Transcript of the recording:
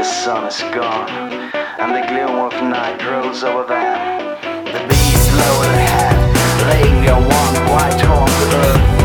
The sun is gone, and the gloom of night rolls over them. The beast lowered her head, laying their one white horn to earth.